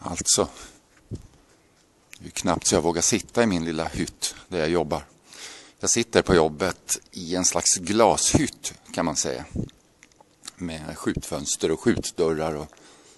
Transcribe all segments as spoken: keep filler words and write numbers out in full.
Alltså, det är knappt så jag vågar sitta i min lilla hytt där jag jobbar. Jag sitter på jobbet i en slags glashytt kan man säga. Med skjutfönster och skjutdörrar. Och,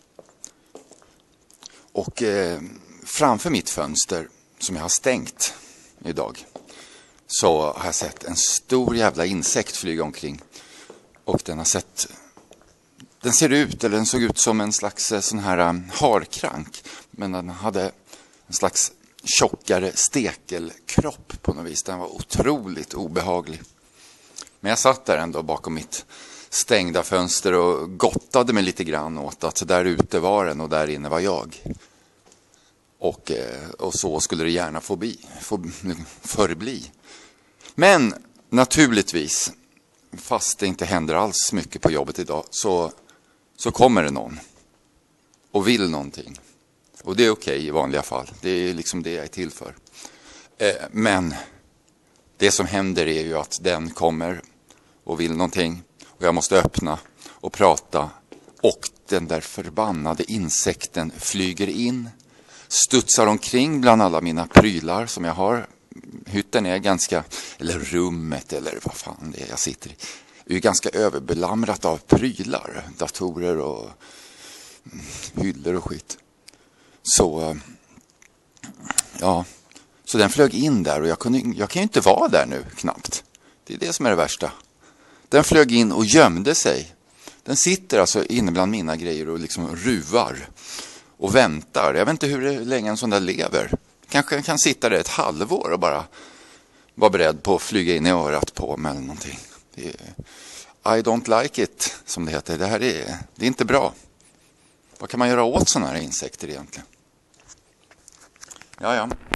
och eh, framför mitt fönster som jag har stängt idag så har jag sett en stor jävla insekt flyga omkring. Och den har sett... Den ser ut, eller den såg ut som en slags sån här um, harkrank. Men den hade en slags tjockare stekelkropp på något vis. Den var otroligt obehaglig. Men jag satt där ändå bakom mitt stängda fönster och gottade mig lite grann åt att där ute var den och där inne var jag. Och, och så skulle det gärna få bli, få förbli. Men naturligtvis, fast det inte händer alls mycket på jobbet idag, så, så kommer det någon och vill någonting. Och det är okej i vanliga fall. Det är liksom det jag är till för. Eh, men det som händer är ju att den kommer och vill någonting. Och jag måste öppna och prata. Och den där förbannade insekten flyger in. Studsar omkring bland alla mina prylar som jag har. Hytten är ganska, eller rummet eller vad fan det är jag sitter i. Det är ganska överbelamrat av prylar. Datorer och hyllor och skit. Så, ja, så den flög in där och jag, kunde, jag kan ju inte vara där nu knappt. Det är det som är det värsta. Den flög in och gömde sig. Den sitter alltså inne bland mina grejer och liksom ruvar och väntar. Jag vet inte hur länge en sån där lever. Kanske kan sitta där ett halvår och bara vara beredd på att flyga in i örat på mig eller någonting. Det är, I don't like it, som det heter. Det här är, det är inte bra. Vad kan man göra åt sådana här insekter egentligen? Ja, ja.